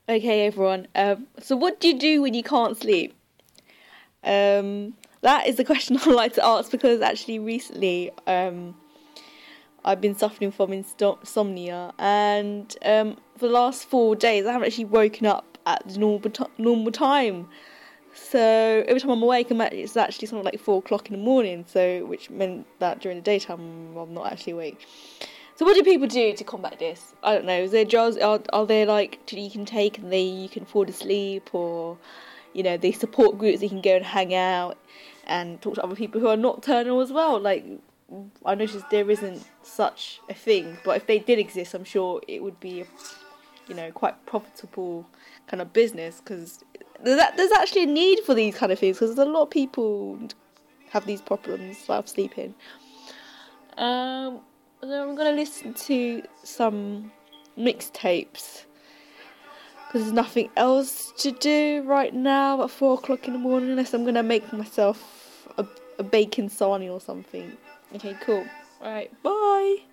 Okay, everyone. So what do you do when you can't sleep? That is the question I like to ask because actually recently, I've been suffering from insomnia, and for the last 4 days, I haven't actually woken up at the normal time. So every time I'm awake, it's actually something like 4 o'clock in the morning. So which meant that during the daytime, I'm not actually awake. So what do people do to combat this? I don't know. Is there drugs? Are there like you can take and you can fall asleep, or they support groups that you can go and hang out and talk to other people who are nocturnal as well. Like I noticed there isn't such a thing, but if they did exist, I'm sure it would be quite profitable kind of business because there's actually a need for these kind of things because a lot of people have these problems of sleeping. So I'm gonna listen to some mixtapes because there's nothing else to do right now at 4 o'clock in the morning unless I'm gonna make myself a bacon sarnie or something. Okay, cool. Alright, bye.